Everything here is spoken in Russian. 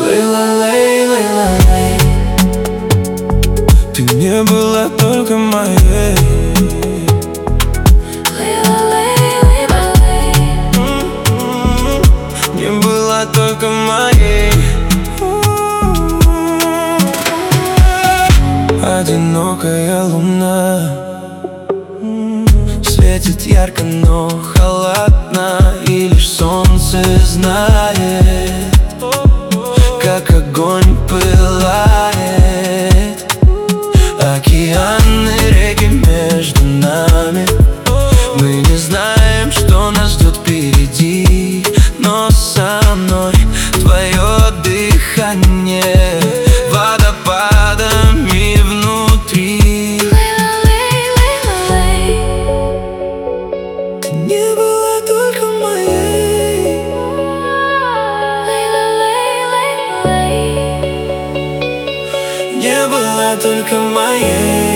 Лей-ла-лей, лей-ла-лей. Ты не была только моей. Не была только моей. Одинокая луна светит ярко, но холодно, и лишь солнце знает, как огонь пылает. Океаны, реки между нами. Мы не знаем, что нас ждет впереди, но со мной твое дыхание водопадами внутри. Ты не была только моей. Не была только моей.